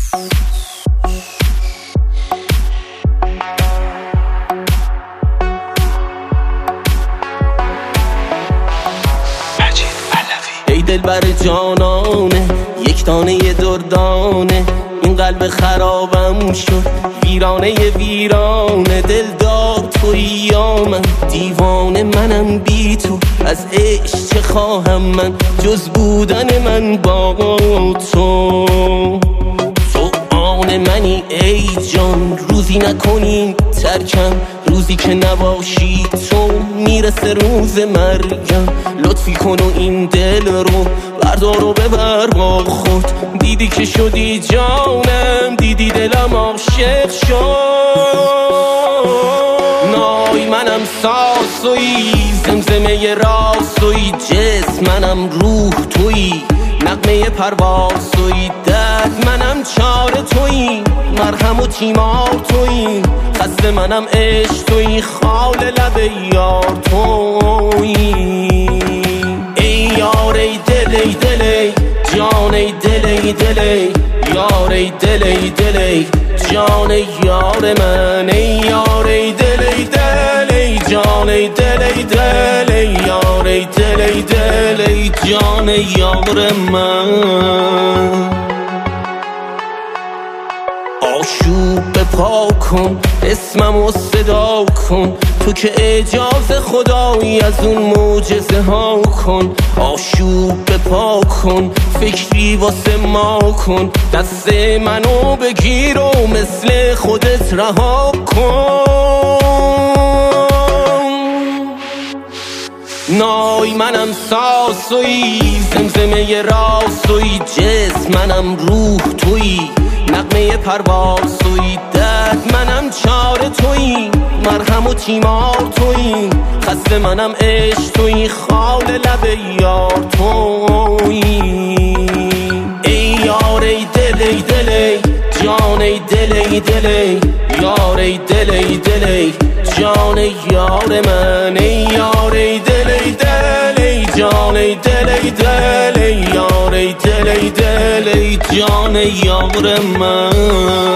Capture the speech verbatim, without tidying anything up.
ای دل بر جانانه یک دانه دردانه، این قلب خرابم شد ویرانه ویرانه. دل دار تویی یا من دیوانه منم بی تو، از عشق چه خواهم من جز بودن من با تو. تو آن منی ای جان، روزی نکنی ترکم، روزی که نباشی تو میرسه روز مرگم. لطفی کن و این دل رو بردار و ببر با خود، دیدی که شدی جانم، دیدی دلم عاشق شد. نای منم ساسوی، زمزمه راسوی، جسم منم روح توی، نغمه پرواز توی، درد منم چاره توی، مرهم و تیمار توی، خسته منم عشق توی، خال لب یار توی. ای یار ای دل ای دل ای جان ای دل ای دل ای یار ای دل ای دل ای جان یار من. ای یار ای دل ای دل ای جان ای دل ای دل ای یار ای دل ای دل ای جان یار من. آشوب به پا کن اسممو صدا کن، تو که اجازه خدایی از اون معجزه ها کن. آشوب به پا کن فکری واسه ما کن، دست منو بگیر و مثل خودت رها کن. نای منم ساسوی، زمزمه راسوی، جسم منم روح توی، نغمه پرواز توی، درد منم چاره توی، مرهم و تیمار توی، خسته منم عشق توی، خال لب یار توی. ای یار ای دل ای دل ای جان ای دل ای دل ای یار ای دل ای دل ای جان یار من. ای یار ای دل ای دل ای جان ای دل ای دل ای یار ای دل ای دل ای جان یار من.